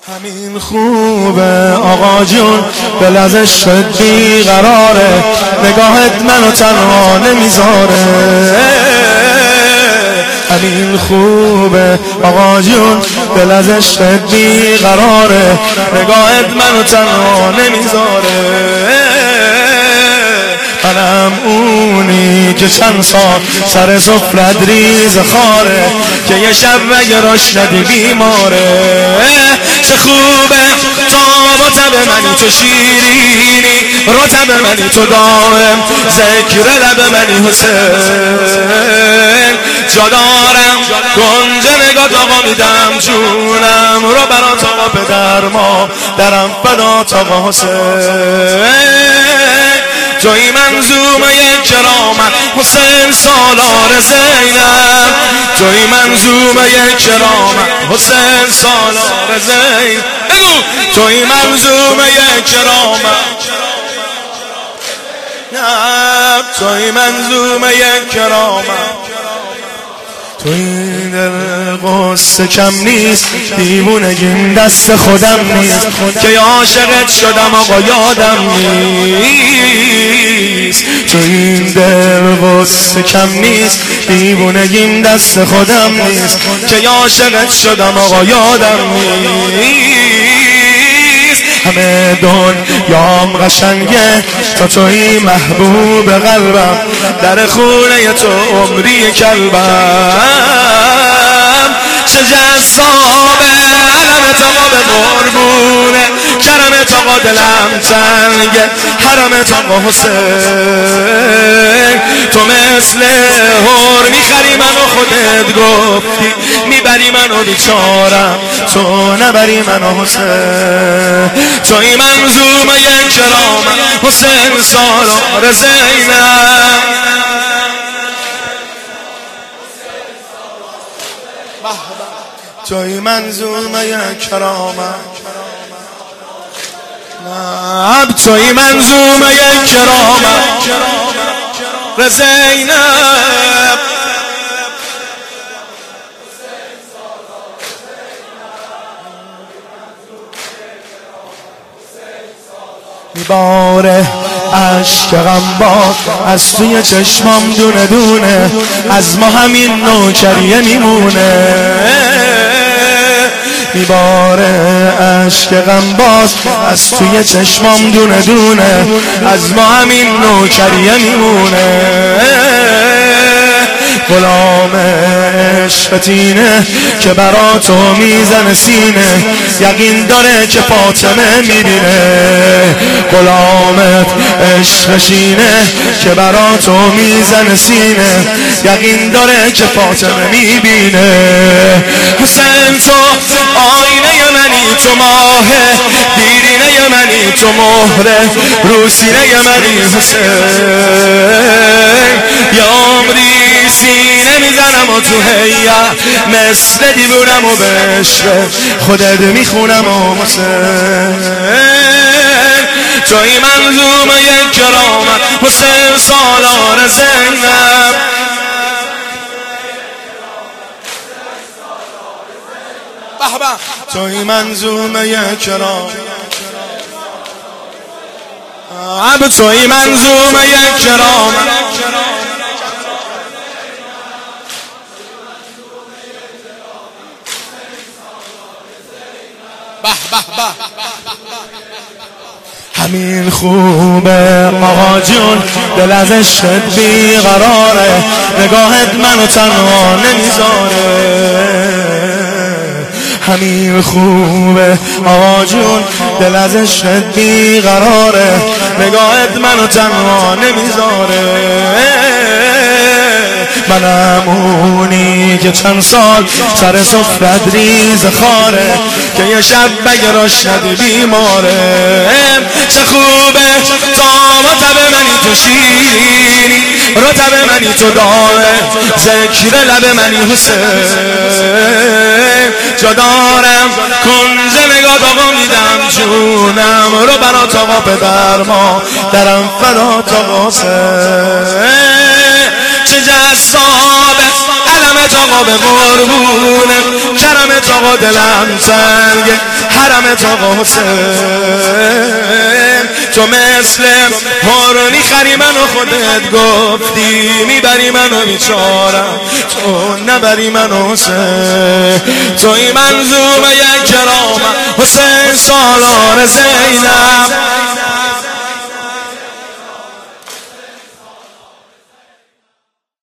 همین خوبه آقا جون، دل ازش شد بیقراره، نگاهت منو تنها نمیذاره. همین خوبه آقا جون، دل ازش شد بیقراره، نگاهت منو تنها نمیذاره. منم اونی که چند سال سر سفرت ریز خاره، که یه شب اگه راش ندی بیماره. چه خوبه تاب و تب منی تو شیرینی، رتب منی تو دائم، ذکر لب منی حسین. جا دارم گنج نگات آقا میدم جونم رو برات آقا پدر ما، درم فدات آقا حسین. جایی منظومه کرامت حسین سالار زینب، جایی منظومه کرامت حسین سالار زینب. بگو جایی منظومه کرامت، نه جایی منظومه کرامت. تو این دل قصه کم نیست، دیوونگیم دست خودم نیست، که عاشقت شدم آقا یادم نیست. تو این دل قصه کم نیست، دیوونگیم دست خودم نیست، که عاشقت شدم آقا یادم نیست. همه دنیام قشنگه تا توی محبوب قلبم، در خونه تو عمری کلبم. چه جذابه علمت آقا به قربونه، کرمت آقا دلم تنگه، حرمت آقا حسین. تو مثل هور میخری منو، خودت گفتی میبری منو بیچارم، تو نبری منو حسین. توی منظومه کرامت حسین سالار زینب، توی منظومه کرامت، نه توی منظومه کرامت زینب. میباره عشق غمبار از توی چشمام دونه دونه، از ما همین نوکریه میمونه. میباره عشق غمباز از توی چشمام دونه دونه، از ما همین نوکریه میمونه. غلام عشقتینه که برا تو میزنه سینه، یقین داره که فاطمه میبینه. غلامت عشقشینه که برا تو میزنه سینه، یقین داره که فاطمه میبینه. حسین تو آینه منی، تو ماهه دیرینه منی، تو مهره روسینه منی حسین. یا عمری سینه میزنم و تو هیه، مثل دیوونم و به عشق خودت میخونم و حسین. توی منظومه کرامت حسین سالار زینب، توی منظومه کرامت، توی منظومه کرامت. همین خوبه آقا جون، دل ازش شد بیقراره، نگاهت منو تنها نمیذاره. همین خوبه آقا جون، دل ازش شد بیقراره، نگاهت منو تنها نمیذاره. منم اونی که چند سال سر سفرت ریز خاره، که یه شب اگه راش ندی بیماره. چه خوبه تاب و تب منی تو شیرینی، رتب منی تو دائم، ذکر لب منی حسین. جا دارم کنج نگات آقا میدم جونم رو برات آقا پدر ما، درم فدات آقا حسین. چه جذابه علمت آقا به قربونه، کرمت آقا دلم تنگه، کرمت آقا حسین، تو مثل هارونی خری منو خودت گفتی، میبری منو بیچارم تو نبری منو حسین. توی منظومه یک کرامت حسین سالار زینب،